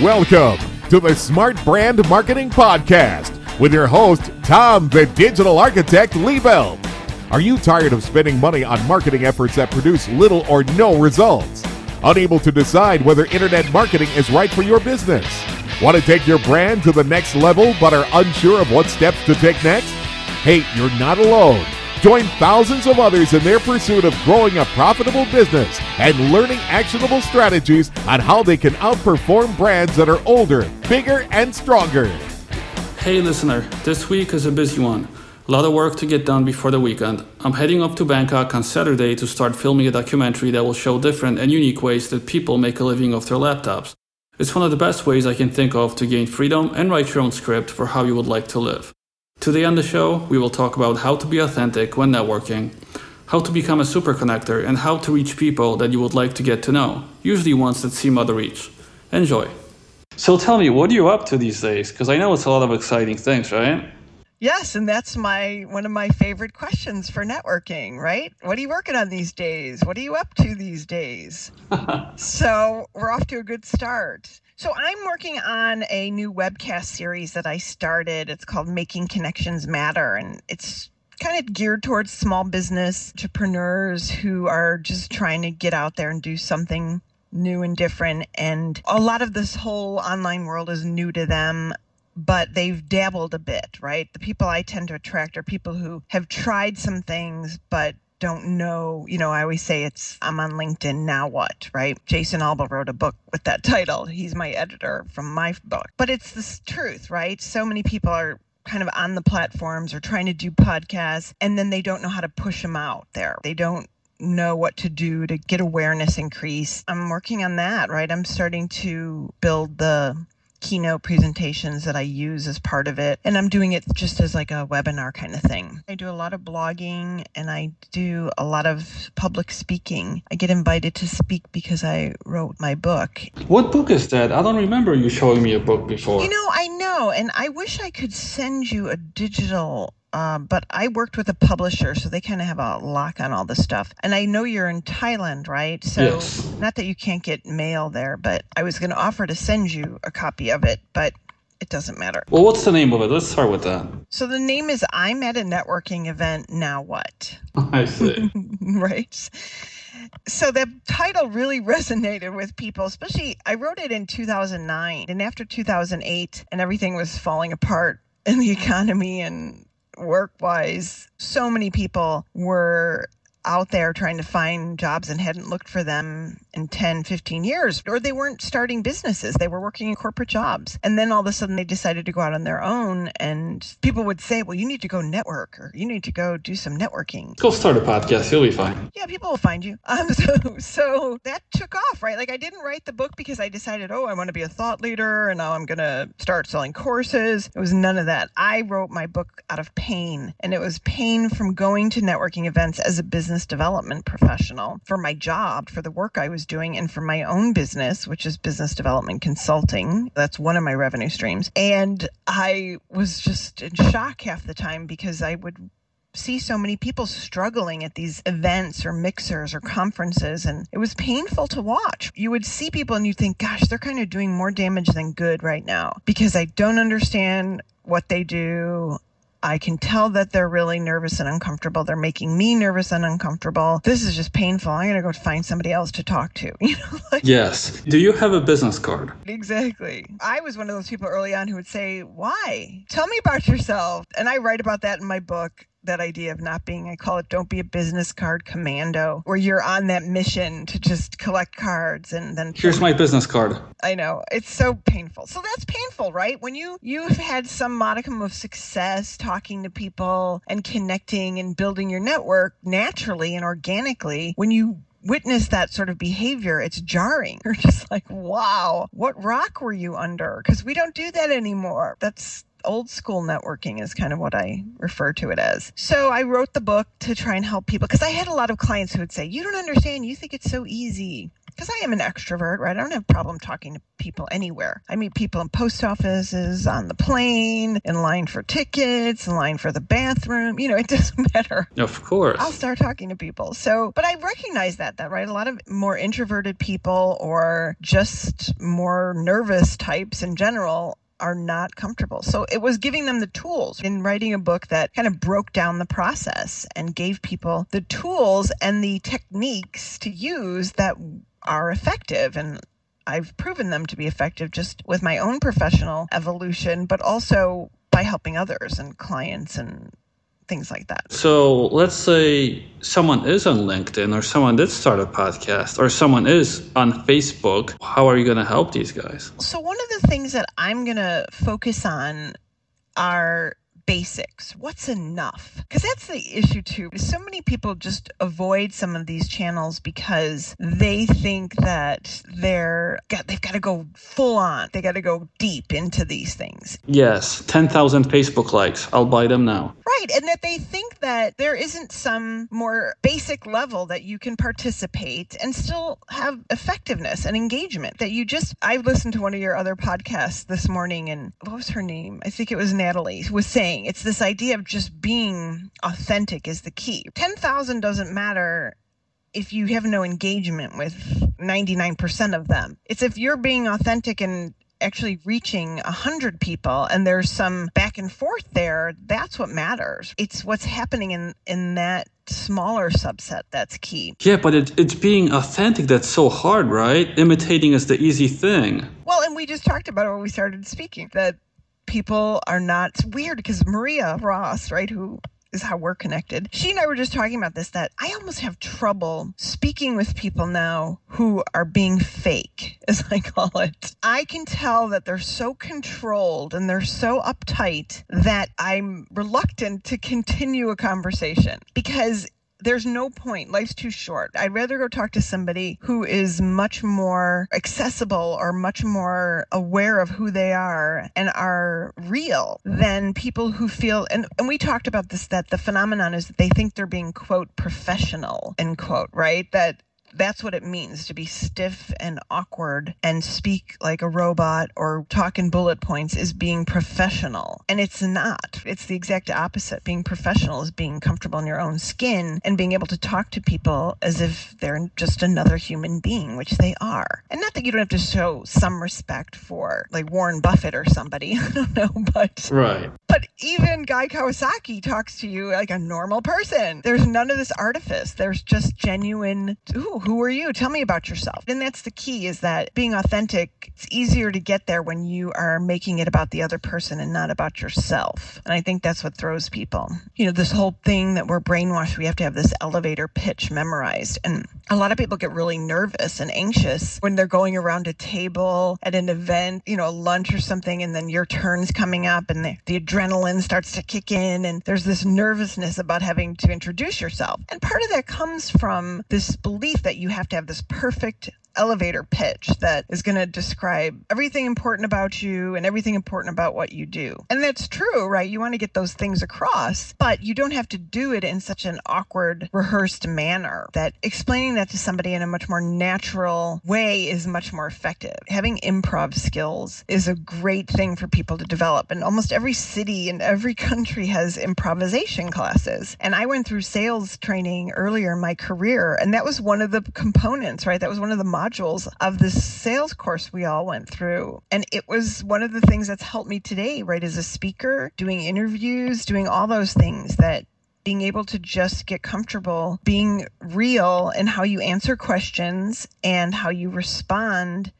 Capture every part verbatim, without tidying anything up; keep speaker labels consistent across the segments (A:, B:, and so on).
A: Welcome to the Smart Brand Marketing Podcast with your host, Tom, the Digital Architect Liebelt. Are you tired of spending money on marketing efforts that produce little or no results? Unable to decide whether internet marketing is right for your business? Want to take your brand to the next level but are unsure of what steps to take next? Hey, you're not alone. Join thousands of others in their pursuit of growing a profitable business and learning actionable strategies on how they can outperform brands that are older, bigger, and stronger.
B: Hey listener, this week is a busy one. A lot of work to get done before the weekend. I'm heading up to Bangkok on Saturday to start filming a documentary that will show different and unique ways that people make a living off their laptops. It's one of the best ways I can think of to gain freedom and write your own script for how you would like to live. Today on the show, we will talk about how to be authentic when networking, how to become a super connector, and how to reach people that you would like to get to know, usually ones that seem out of reach. Enjoy. So tell me, what are you up to these days? Because I know it's a lot of exciting things, right?
C: Yes, and that's my one of my favorite questions for networking, right? What are you working on these days? What are you up to these days? So we're off to a good start. So I'm working on a new webcast series that I started. It's called Making Connections Matter, and it's kind of geared towards small business entrepreneurs who are just trying to get out there and do something new and different. And a lot of this whole online world is new to them, but they've dabbled a bit, right? The people I tend to attract are people who have tried some things, but don't know, you know, I always say it's, I'm on LinkedIn, now what, right? Jason Alba wrote a book with that title. He's my editor from my book. But it's the truth, right? So many people are kind of on the platforms or trying to do podcasts, and then they don't know how to push them out there. They don't know what to do to get awareness increase. I'm working on that, right? I'm starting to build the keynote presentations that I use as part of it. And I'm doing it just as like a webinar kind of thing. I do a lot of blogging and I do a lot of public speaking. I get invited to speak because I wrote my book.
B: What book is that? I don't remember you showing me a book before.
C: You know, I know. And I wish I could send you a digital Uh, but I worked with a publisher, so they kind of have a lock on all this stuff. And I know you're in Thailand, right? So
B: yes.
C: Not that you can't get mail there, but I was going to offer to send you a copy of it, but it doesn't matter.
B: Well, what's the name of it? Let's start with that.
C: So the name is I'm at a networking event, now what?
B: I see.
C: Right? So the title really resonated with people, especially I wrote it in two thousand nine. And after two thousand eight and everything was falling apart in the economy and work-wise, so many people were out there trying to find jobs and hadn't looked for them in ten, fifteen years, or they weren't starting businesses. They were working in corporate jobs. And then all of a sudden they decided to go out on their own, and people would say, well, you need to go network, or you need to go do some networking.
B: Go start a podcast. You'll be fine.
C: Yeah, people will find you. Um, so, so that took off, right? Like I didn't write the book because I decided, oh, I want to be a thought leader and now I'm going to start selling courses. It was none of that. I wrote my book out of pain, and it was pain from going to networking events as a business development professional for my job, for the work I was doing, and for my own business, which is business development consulting. That's one of my revenue streams. And I was just in shock half the time because I would see so many people struggling at these events or mixers or conferences, and it was painful to watch. You would see people and you think, gosh, they're kind of doing more damage than good right now because I don't understand what they do. I can tell that they're really nervous and uncomfortable. They're making me nervous and uncomfortable. This is just painful. I'm going to go find somebody else to talk to. You know, like,
B: yes. Do you have a business card?
C: Exactly. I was one of those people early on who would say, why? Tell me about yourself. And I write about that in my book. That idea of not being, I call it, don't be a business card commando, where you're on that mission to just collect cards and then...
B: Here's my business card.
C: I know. It's so painful. So that's painful, right? When you, you've had some modicum of success talking to people and connecting and building your network naturally and organically, when you witness that sort of behavior, it's jarring. You're just like, wow, what rock were you under? Because we don't do that anymore. That's old school networking is kind of what I refer to it as. So I wrote the book to try and help people because I had a lot of clients who would say, you don't understand. You think it's so easy. because I am an extrovert, right? I don't have a problem talking to people anywhere. I meet people in post offices, on the plane, in line for tickets, in line for the bathroom. You know, it doesn't matter.
B: Of course.
C: I'll start talking to people. So, but I recognize that, that, right? A lot of more introverted people or just more nervous types in general are not comfortable. So it was giving them the tools in writing a book that kind of broke down the process and gave people the tools and the techniques to use that are effective. And I've proven them to be effective just with my own professional evolution, but also by helping others and clients and things like that.
B: So let's say someone is on LinkedIn or someone did start a podcast or someone is on Facebook. How are you going to help these guys?
C: So one of the things that I'm going to focus on are basics. What's enough? Because that's the issue too. So many people just avoid some of these channels because they think that they're got, they've got to go full on. They got to go deep into these things.
B: Yes, ten thousand Facebook likes. I'll buy them now.
C: Right. And that they think that there isn't some more basic level that you can participate and still have effectiveness and engagement. That you just, I listened to one of your other podcasts this morning, and what was her name? I think it was Natalie, was saying it's this idea of just being authentic is the key. ten thousand doesn't matter if you have no engagement with ninety-nine percent of them. It's if you're being authentic and actually reaching one hundred people and there's some back and forth there, that's what matters. It's what's happening in, in that smaller subset that's key.
B: Yeah, but it, it's being authentic that's so hard, right? Imitating is the easy thing.
C: Well, and we just talked about it when we started speaking, that people are not, it's weird because Maria Ross, right, who is how we're connected. She and I were just talking about this, that I almost have trouble speaking with people now who are being fake, as I call it. I can tell that they're so controlled and they're so uptight that I'm reluctant to continue a conversation because there's no point. Life's too short. I'd rather go talk to somebody who is much more accessible or much more aware of who they are and are real than people who feel, and, and we talked about this, that the phenomenon is that they think they're being, quote, professional, end quote, right? That that's what it means to be stiff and awkward and speak like a robot or talk in bullet points is being professional. And it's not. It's the exact opposite. Being professional is being comfortable in your own skin and being able to talk to people as if they're just another human being, which they are. And not that you don't have to show some respect for like Warren Buffett or somebody. I don't know, but...
B: Right.
C: But even Guy Kawasaki talks to you like a normal person. There's none of this artifice. There's just genuine, ooh, who are you? Tell me about yourself. And that's the key, is that being authentic, it's easier to get there when you are making it about the other person and not about yourself. And I think that's what throws people. You know, this whole thing that we're brainwashed, we have to have this elevator pitch memorized. And a lot of people get really nervous and anxious when they're going around a table at an event, you know, a lunch or something, and then your turn's coming up and the, the adrenaline starts to kick in and there's this nervousness about having to introduce yourself. And part of that comes from this belief that you have to have this perfect elevator pitch that is going to describe everything important about you and everything important about what you do. And that's true, right? You want to get those things across, but you don't have to do it in such an awkward, rehearsed manner. That explaining that to somebody in a much more natural way is much more effective. Having improv skills is a great thing for people to develop. And almost every city in every country has improvisation classes. And I went through sales training earlier in my career, and that was one of the components, right? That was one of the modules of this sales course we all went through. And it was one of the things that's helped me today, right, as a speaker, doing interviews, doing all those things, that being able to just get comfortable being real in how you answer questions and how you respond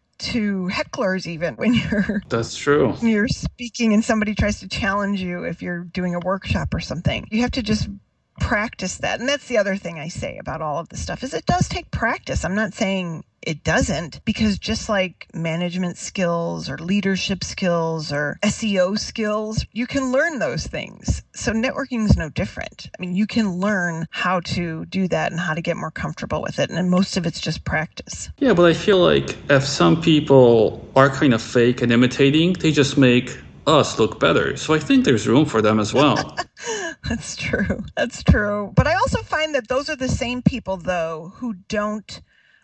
C: to hecklers, even when you're
B: that's true
C: when you're speaking and somebody tries to challenge you if you're doing a workshop or something. You have to just practice that. And that's the other thing I say about all of this stuff, is it does take practice. I'm not saying it doesn't, because just like management skills or leadership skills or S E O skills, you can learn those things. So networking is no different. I mean, you can learn how to do that and how to get more comfortable with it. And most of it's just practice.
B: Yeah, but I feel like if some people are kind of fake and imitating, they just make us look better. So I think there's room for them as well.
C: That's true. That's true. But I also find that those are the same people, though, who don't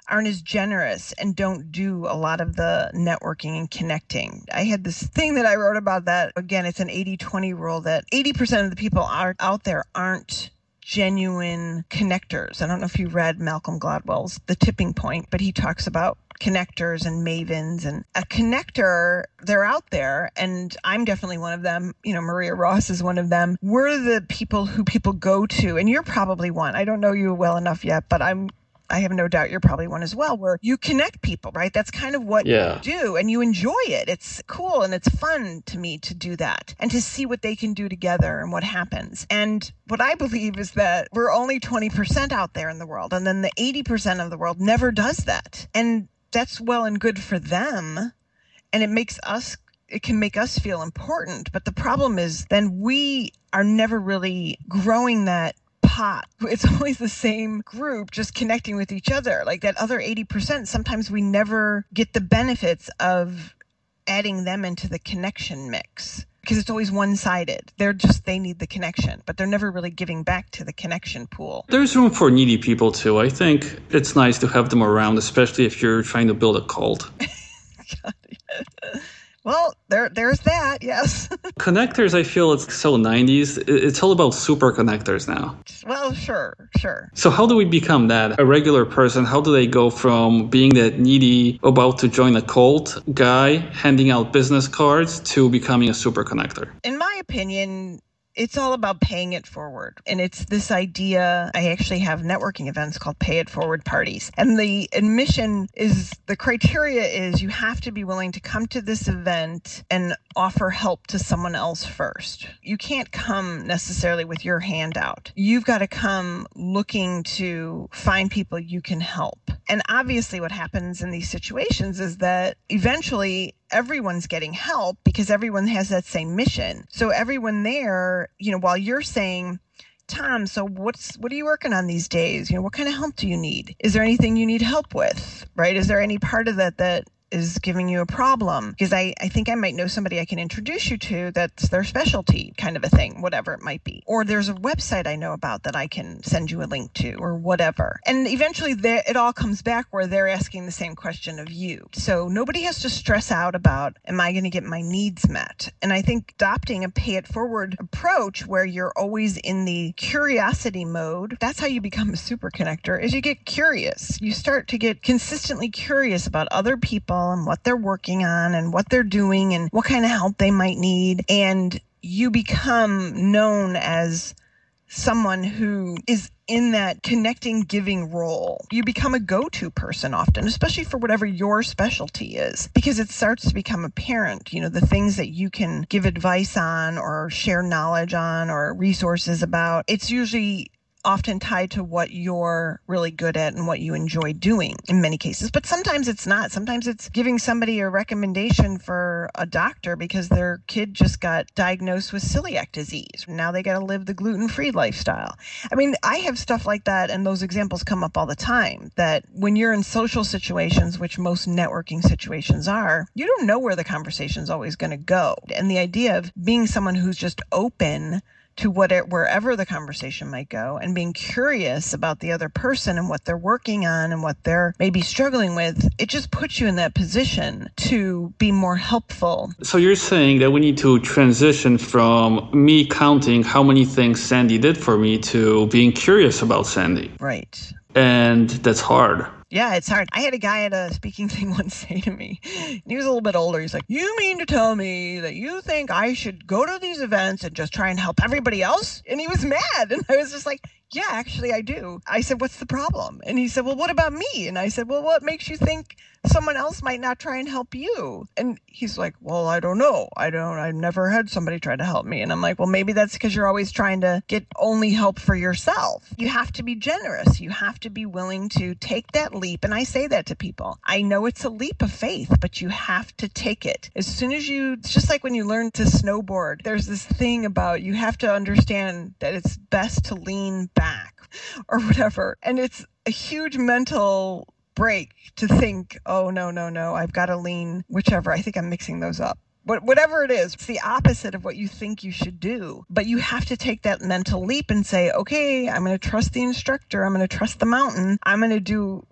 C: aren't as generous and don't do a lot of the networking and connecting. I had this thing that I wrote about that. Again, it's an eighty twenty rule that eighty percent of the people are out there aren't genuine connectors. I don't know if you read Malcolm Gladwell's The Tipping Point, but he talks about connectors and mavens. And a connector, they're out there, and I'm definitely one of them. You know, Maria Ross is one of them. We're the people who people go to, and you're probably one. I don't know you well enough yet, but I'm I have no doubt you're probably one as well, where you connect people, right? That's kind of what
B: yeah.
C: you do, and you enjoy it. It's cool and it's fun to me to do that and to see what they can do together and what happens. And what I believe is that we're only twenty percent out there in the world, and then the eighty percent of the world never does that. And that's well and good for them, and it makes us it can make us feel important. But the problem is then we are never really growing that pot. It's always the same group just connecting with each other. Like that other eighty percent, sometimes we never get the benefits of adding them into the connection mix because it's always one-sided. They're just, they need the connection, but they're never really giving back to the connection pool.
B: There's room for needy people too. I think it's nice to have them around, especially if you're trying to build a cult.
C: God, yeah. Well, there, there's that, yes.
B: Connectors, I feel it's so nineties. It's all about super connectors now.
C: Well, sure, sure.
B: So how do we become that? A regular person, how do they go from being that needy, about to join a cult guy, handing out business cards, to becoming a super connector?
C: In my opinion, it's all about paying it forward. And it's this idea, I actually have networking events called Pay It Forward parties. And the admission is, the criteria is you have to be willing to come to this event and offer help to someone else first. You can't come necessarily with your hand out. You've got to come looking to find people you can help. And obviously what happens in these situations is that eventually everyone's getting help because everyone has that same mission. So everyone there, you know, while you're saying, Tom, so what's what are you working on these days? You know, what kind of help do you need? Is there anything you need help with? Right? Is there any part of that that is giving you a problem? Because I, I think I might know somebody I can introduce you to that's their specialty kind of a thing, whatever it might be. Or there's a website I know about that I can send you a link to or whatever. And eventually it all comes back where they're asking the same question of you. So nobody has to stress out about, am I going to get my needs met? And I think adopting a pay it forward approach where you're always in the curiosity mode, that's how you become a super connector, is you get curious. You start to get consistently curious about other people and what they're working on and what they're doing and what kind of help they might need. And you become known as someone who is in that connecting, giving role. You become a go-to person often, especially for whatever your specialty is, because it starts to become apparent, you know, the things that you can give advice on or share knowledge on or resources about. It's usually often tied to what you're really good at and what you enjoy doing in many cases. But sometimes it's not. Sometimes it's giving somebody a recommendation for a doctor because their kid just got diagnosed with celiac disease. Now they got to live the gluten-free lifestyle. I mean, I have stuff like that, and those examples come up all the time, that when you're in social situations, which most networking situations are, you don't know where the conversation's always going to go. And the idea of being someone who's just open to what it, wherever the conversation might go, and being curious about the other person and what they're working on and what they're maybe struggling with, it just puts you in that position to be more helpful.
B: So you're saying that we need to transition from me counting how many things Sandy did for me to being curious about Sandy.
C: Right.
B: And that's hard.
C: Yeah, it's hard. I had a guy at a speaking thing once say to me, and he was a little bit older. He's like, you mean to tell me that you think I should go to these events and just try and help everybody else? And he was mad. And I was just like, yeah, actually, I do. I said, what's the problem? And he said, well, what about me? And I said, well, what makes you think someone else might not try and help you? And he's like, well, I don't know. I don't, I've never had somebody try to help me. And I'm like, well, maybe that's because you're always trying to get only help for yourself. You have to be generous. You have to be willing to take that leap. And I say that to people. I know it's a leap of faith, but you have to take it. As soon as you, it's just like when you learn to snowboard, there's this thing about you have to understand that it's best to lean back or whatever. And it's a huge mental break to think, oh, no, no, no, I've got to lean whichever. I think I'm mixing those up. But whatever it is, it's the opposite of what you think you should do. But you have to take that mental leap and say, okay, I'm going to trust the instructor. I'm going to trust the mountain. I'm going to do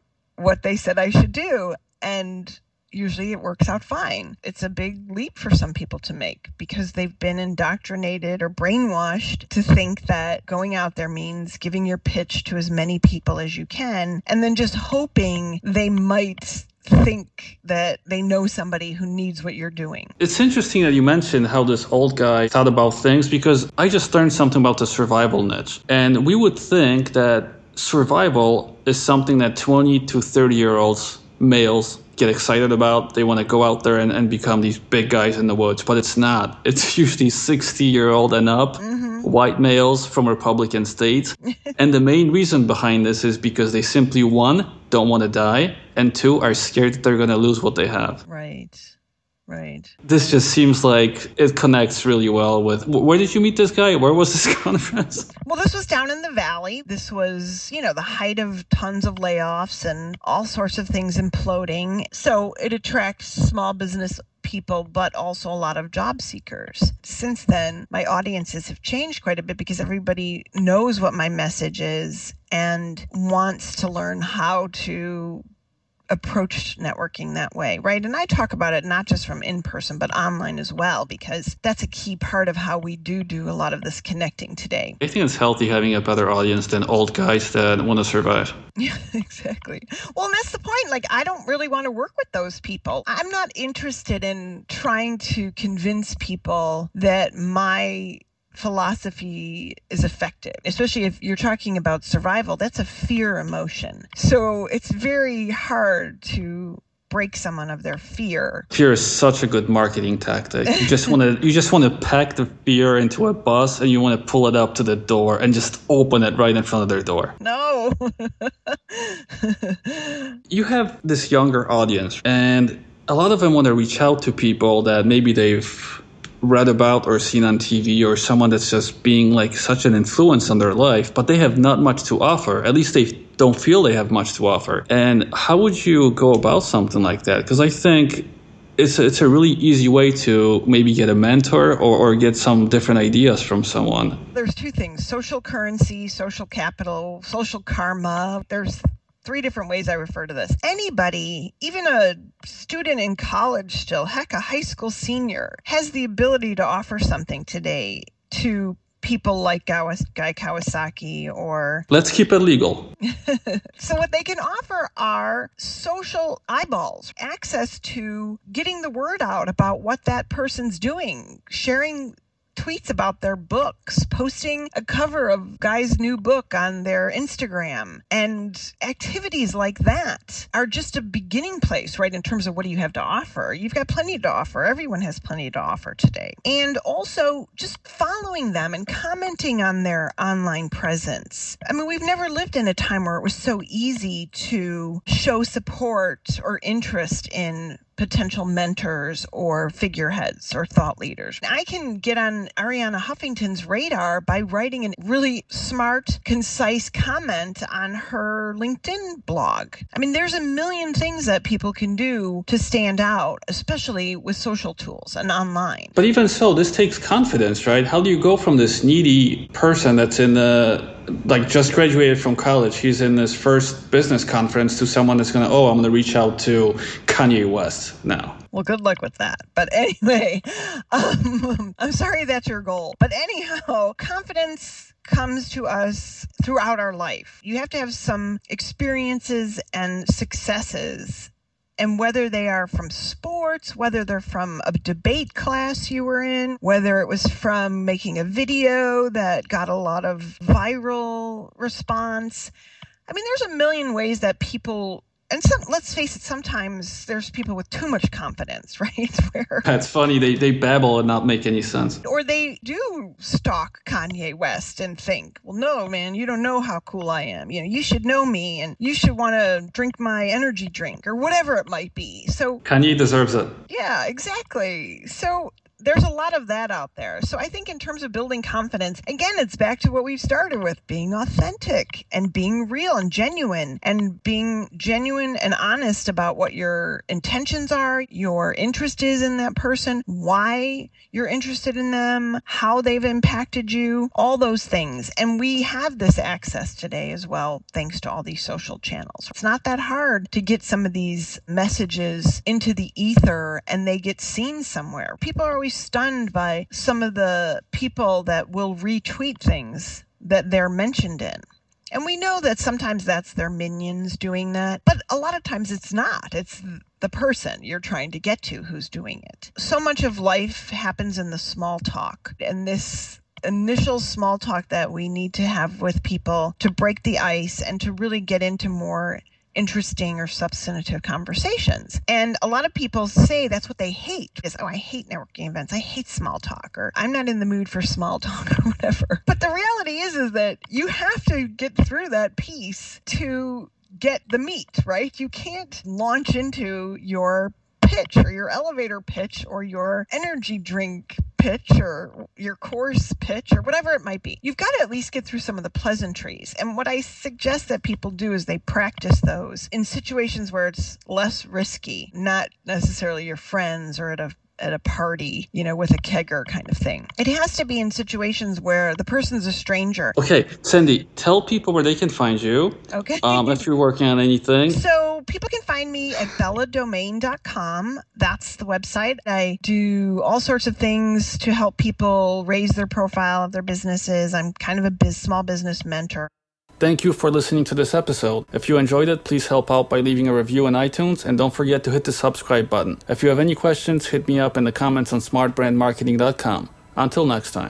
C: what they said I should do. And usually it works out fine. It's a big leap for some people to make because they've been indoctrinated or brainwashed to think that going out there means giving your pitch to as many people as you can and then just hoping they might think that they know somebody who needs what you're doing.
B: It's interesting that you mentioned how this old guy thought about things because I just learned something about the survival niche. And we would think that survival is something that twenty to thirty year olds, males, get excited about. They want to go out there and, and become these big guys in the woods, but it's not. It's usually sixty year old and up, mm-hmm. white males from Republican states. And the main reason behind this is because they simply, one, don't want to die, and two, are scared that they're going to lose what they have.
C: Right. Right.
B: This just seems like it connects really well with, where did you meet this guy? Where was this conference?
C: Well, this was down in the valley. This was, you know, the height of tons of layoffs and all sorts of things imploding. So it attracts small business people, but also a lot of job seekers. Since then, my audiences have changed quite a bit because everybody knows what my message is and wants to learn how to approach networking that way, right? And I talk about it not just from in-person, but online as well, because that's a key part of how we do do a lot of this connecting today.
B: I think it's healthy having a better audience than old guys that want to survive.
C: Yeah, exactly. Well, and that's the point. Like, I don't really want to work with those people. I'm not interested in trying to convince people that my philosophy is effective, especially if you're talking about survival. That's a fear emotion. So it's very hard to break someone of their fear.
B: Fear is such a good marketing tactic. You just want to you just want to pack the fear into a bus and you want to pull it up to the door and just open it right in front of their door.
C: No.
B: You have this younger audience and a lot of them want to reach out to people that maybe they've read about or seen on T V or someone that's just being like such an influence on their life, but they have not much to offer. At least they don't feel they have much to offer. And how would you go about something like that? Because I think it's a, it's a really easy way to maybe get a mentor or, or get some different ideas from someone.
C: There's two things: social currency, social capital, social karma. There's three different ways I refer to this. Anybody, even a student in college still, heck, a high school senior, has the ability to offer something today to people like Guy Kawasaki or...
B: Let's keep it legal.
C: So what they can offer are social eyeballs, access to getting the word out about what that person's doing, sharing tweets about their books, posting a cover of Guy's new book on their Instagram, and activities like that are just a beginning place, right, in terms of what do you have to offer. You've got plenty to offer. Everyone has plenty to offer today. And also just following them and commenting on their online presence. I mean, we've never lived in a time where it was so easy to show support or interest in potential mentors or figureheads or thought leaders. I can get on Arianna Huffington's radar by writing a really smart, concise comment on her LinkedIn blog. I mean, there's a million things that people can do to stand out, especially with social tools and online.
B: But even so, this takes confidence, right? How do you go from this needy person that's in the like just graduated from college, he's in his first business conference, to someone that's going to, oh, I'm going to reach out to Kanye West now?
C: Well, good luck with that. But anyway, um, I'm sorry that's your goal. But anyhow, confidence comes to us throughout our life. You have to have some experiences and successes. And whether they are from sports, whether they're from a debate class you were in, whether it was from making a video that got a lot of viral response. I mean, there's a million ways that people, and some, let's face it, sometimes there's people with too much confidence, right? Where
B: That's funny. They they babble and not make any sense.
C: Or they do stalk Kanye West and think, well, no, man, you don't know how cool I am. You know, you should know me and you should want to drink my energy drink or whatever it might be. So
B: Kanye deserves it.
C: Yeah, exactly. So there's a lot of that out there. So I think in terms of building confidence, again, it's back to what we've started with, being authentic and being real and genuine, and being genuine and honest about what your intentions are, your interest is in that person, why you're interested in them, how they've impacted you, all those things. And we have this access today as well, thanks to all these social channels. It's not that hard to get some of these messages into the ether and they get seen somewhere. People are always stunned by some of the people that will retweet things that they're mentioned in. And we know that sometimes that's their minions doing that, but a lot of times it's not. It's the person you're trying to get to who's doing it. So much of life happens in the small talk, and this initial small talk that we need to have with people to break the ice and to really get into more interesting or substantive conversations. And a lot of people say that's what they hate is, oh, I hate networking events. I hate small talk, or I'm not in the mood for small talk, or whatever. But the reality is, is that you have to get through that piece to get the meat, right? You can't launch into your pitch or your elevator pitch or your energy drink pitch or your course pitch or whatever it might be. You've got to at least get through some of the pleasantries. And what I suggest that people do is they practice those in situations where it's less risky, not necessarily your friends or at a at a party, you know, with a kegger kind of thing. It has to be in situations where the person's a stranger.
B: Okay, Cindy, tell people where they can find you.
C: Okay.
B: Um, if you're working on anything.
C: So people can find me at bella domain dot com. That's the website. I do all sorts of things to help people raise their profile of their businesses. I'm kind of a biz, small business mentor.
B: Thank you for listening to this episode. If you enjoyed it, please help out by leaving a review on iTunes, and don't forget to hit the subscribe button. If you have any questions, hit me up in the comments on smart brand marketing dot com. Until next time.